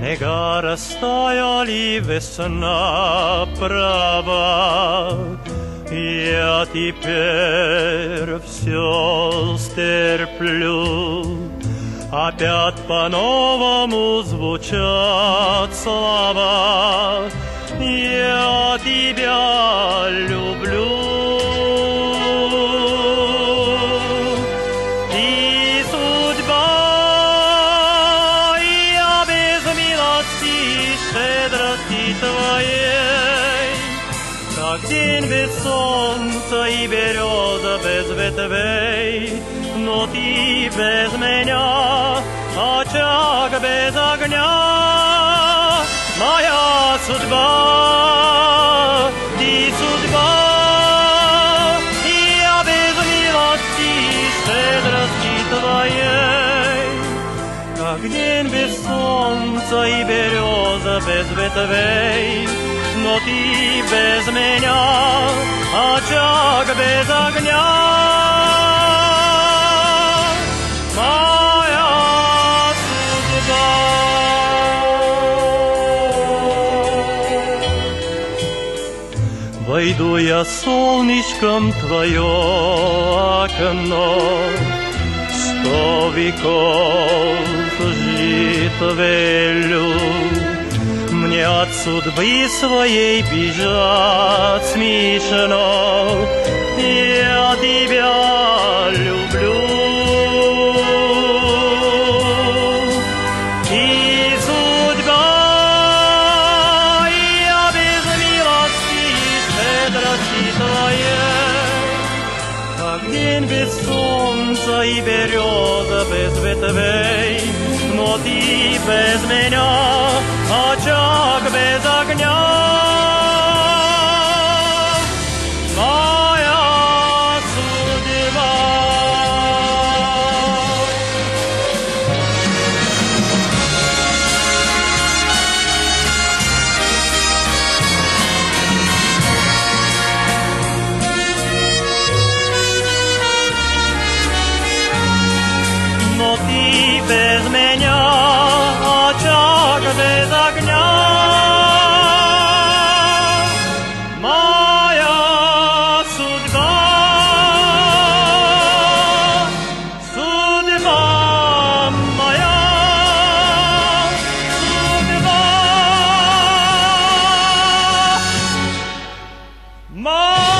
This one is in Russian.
Снега растаяли, весна права. Я теперь все стерплю. Опять по-новому звучат слова. Я тебя люблю. И судьба, я без милости и щедрости твоей, как день без солнца и береза без ветвей. Но ты без меня, очаг без огня, моя судьба, ты судьба. Я без милости и щедрости твоей, как день без солнца и береза без ветвей. Но ты без меня, очаг без огня, моя судьба. Войду я солнышком твое окно, 100 веков жить велю. Мне от судьбы своей бежать смешно, я тебя люблю. И судьба, я без милости и щедрости твоей, как день без солнца и береза без ветвей. Но ты без меня, очаг без огня, моя судьба. Но ты без меня, очаг без огня, моя судьба. Судьба моя, судьба моя.